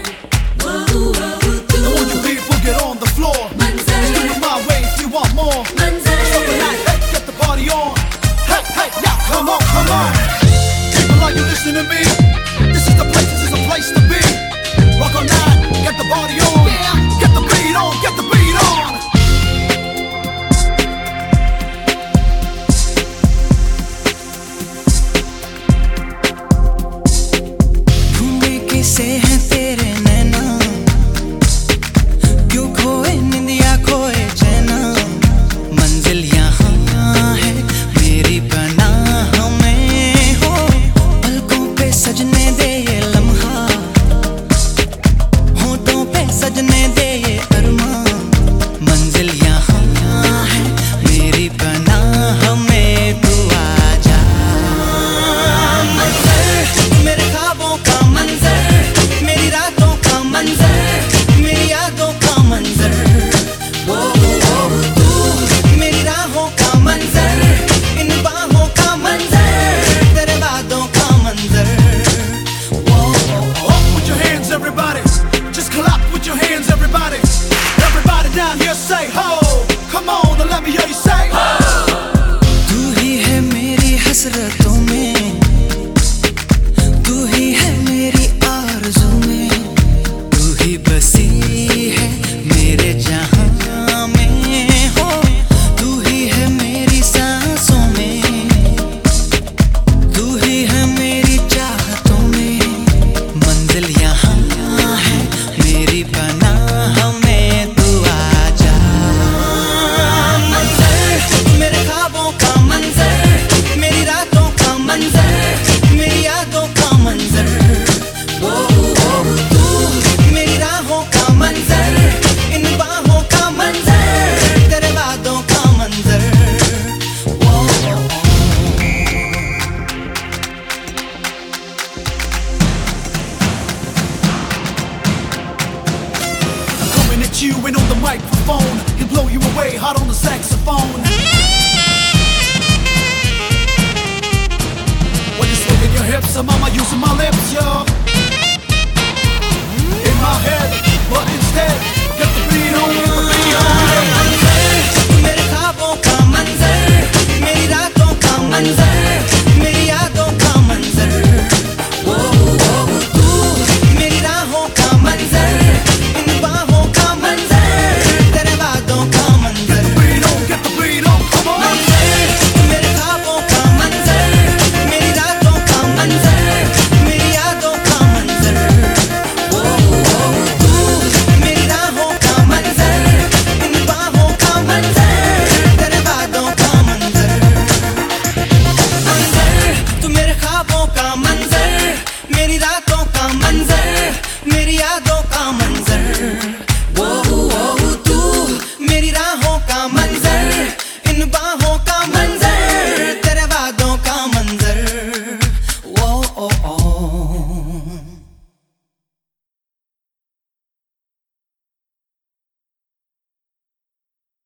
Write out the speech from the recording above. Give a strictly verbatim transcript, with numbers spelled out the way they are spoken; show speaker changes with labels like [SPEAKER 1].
[SPEAKER 1] And when you leave, we'll get on the floor. Let's do it my way if you want more. So tonight, hey, get the party on. Hey, hey, now, come on, come on. People, are you listening to me? This is the place, this is the place to be. Rock all night, get the party on. Get the beat on, get the beat on.
[SPEAKER 2] से हैं तेरे नैना, क्यों खोए निंदिया खोए चैना। मंजिल यहाँ है मेरी पनाह में हो, पलकों पे सजने दे ये लम्हा, होठों पे सजने दे ये अरमां। मंजिल यहाँ है मेरी पनाह में, तू आजा। मंजर मेरे ख्वाबों का मंजर, मेरी रातों का मंजर, मेरी यादों का मंजर। वो वो तू मेरी राहों का मंजर, इन बाहों का मंजर, तेरे वादों का मंजर।
[SPEAKER 1] Up with your hands, everybody. Just clap with your hands, everybody. Everybody down here say ho. Come on and let me hear you say ho.
[SPEAKER 2] तू ही है मेरी हसरतों में, तू ही है मेरी आरज़ू में, तू ही बसी है मेरे जहां में हो, तू ही है मेरी सांसों में, तू ही है मेरी चाहतों में। मंजिल यहाँ है मेरी पनाह में, तू आजा। मंजर मेरे ख्वाबों का मंजर, मेरी रातों का मंजर, मेरी यादों का मंजर। वो वो तू मेरी राहों का मंजर, इन बाहों का मंजर, तेरे वादों का मंजर।
[SPEAKER 1] Coming at you and on the microphone, he'll blow you away hot on the saxophone. When you're swinging your hips, I'm mama using my lips, yo.